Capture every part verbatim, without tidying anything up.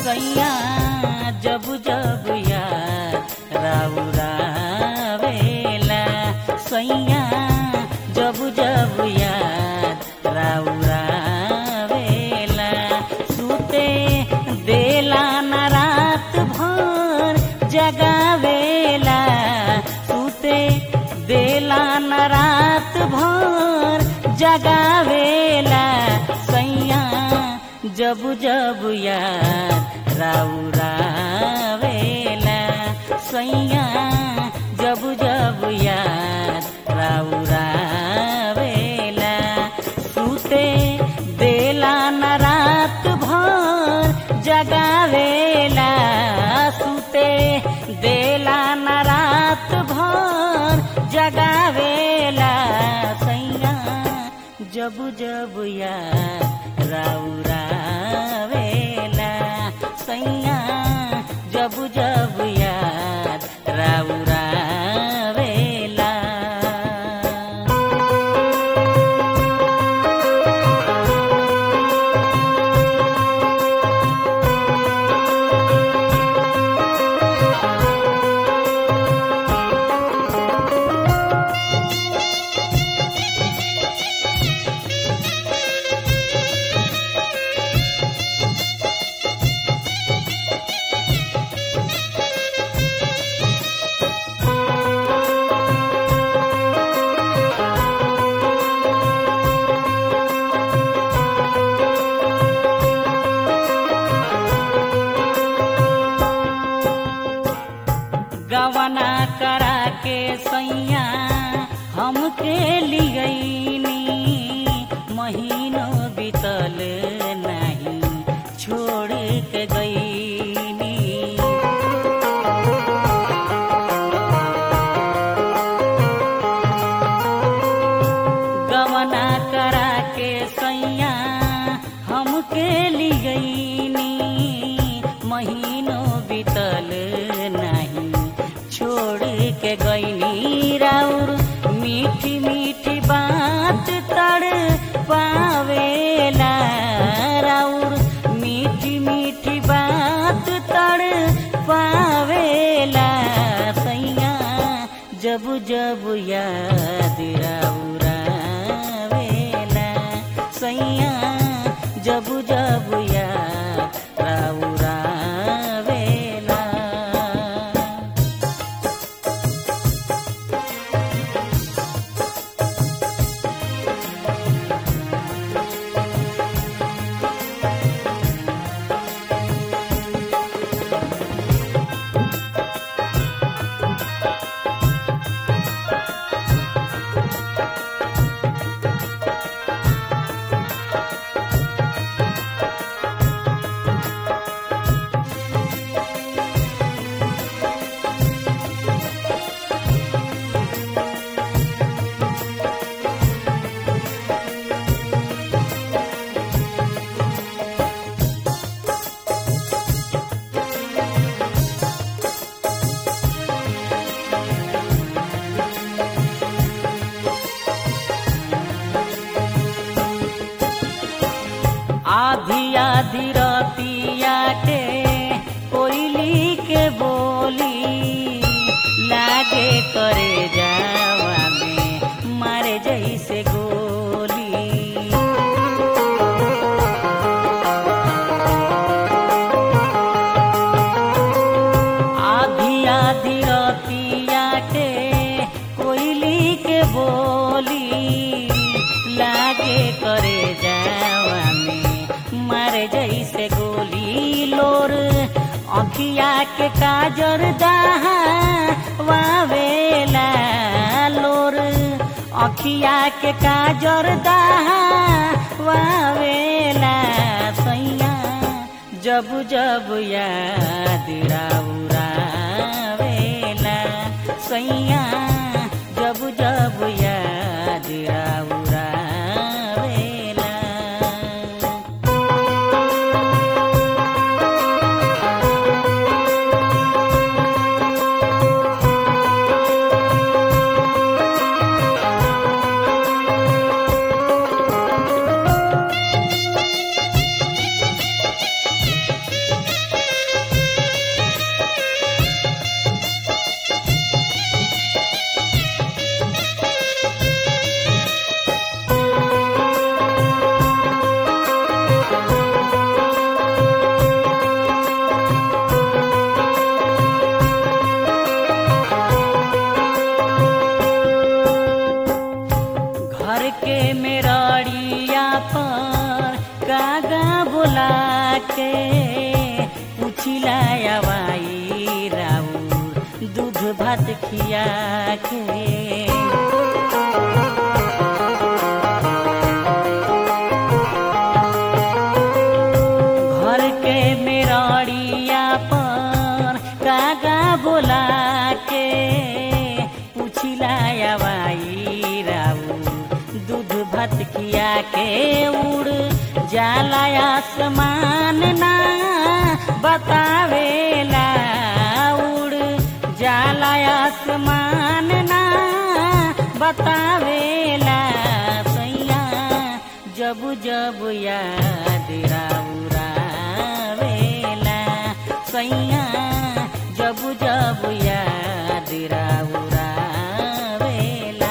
सैया जब जब याद राउरावेला सैया जब जब याद राउरावेला सुते देला न रात भर जगावेला सुते देला न रात भर जगावेला सैया जब जब याद राउरावेला सैया जब जब याद राउरावेला सुते देला न रात भर जगावेला सुते देला न रात भर जगावेला सैया जब जब याद राउरावेला सैया जब जब याद राउरावेला गवना करा के सैया हमके लिगईनी महीनों बीतल नहीं छोड़ के गईनी गवना करा के सैया हमके लिगईनी महीनों बीतल नहीं छोड़ के गईनी राउर मीठी मीठी बात तड़ पावेला राउर मीठी मीठी बात तड़ पावेला सैया जब जब याद राउरावेला सैया जब जब याद राउरावेला आधी आधी रतिया के कोयली के बोली लागे करे जावा में मारे जैसे गोली आधी आधी रतिया के कोयली के बोली लागे करे जावा में मारे जैसे गोली लोर अखिया के काजर दहा वावेला लोर अखिया के काजर दहा वावेला सैया जब जब याद राउरावेला सैया जब जब याद राउरावेला मेरड़िया पर कागा बोला के पूछिला आवाई राउर दूध भात खिया के। घर के मेरड़िया पर कागा बोला के पूछिला आवाई राउर दूध भात खिया के। उड़ जाला आसमान ना बतावेला, उड़ जाला आसमान ना बतावेला सैया जब जब याद राउरा वेला सैया जब जब याद राउरा वेला।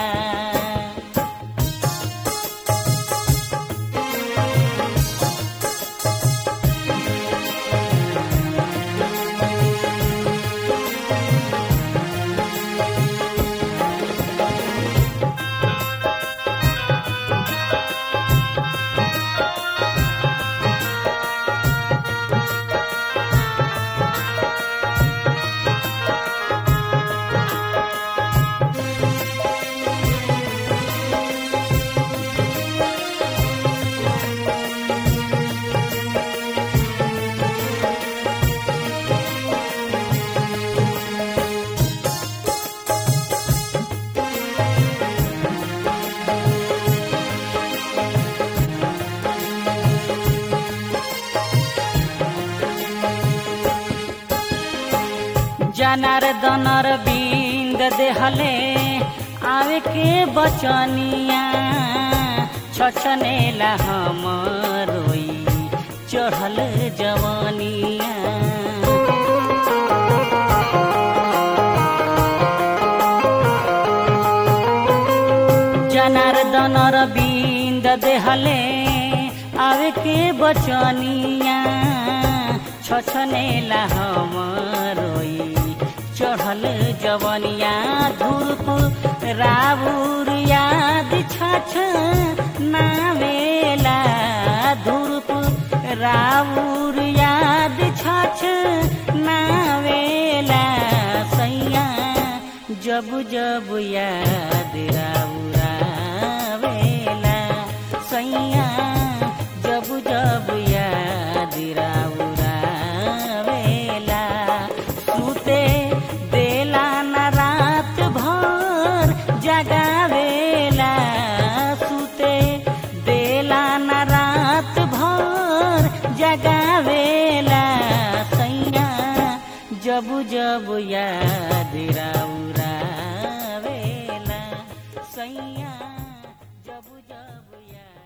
जनार्दनर बिंद देहले आवे के बचनिया छछनेला हम रोई चढ़ल जवानिया। जनार्दनर बिंद देहले आवे के बचनिया छछनेला हम रोई चढ़ल जवनिया। धूप राउर याद छछ नावेला, धूप राउर याद छछ नावेला सैया जब जब याद राउरा वेला सैया जब जब याद राउरा वेला। सुते देला न रात भर जगावेला, सुते देला न रात भर जगावेला सैया जब जब याद राउरा वेला सैया जब जब याद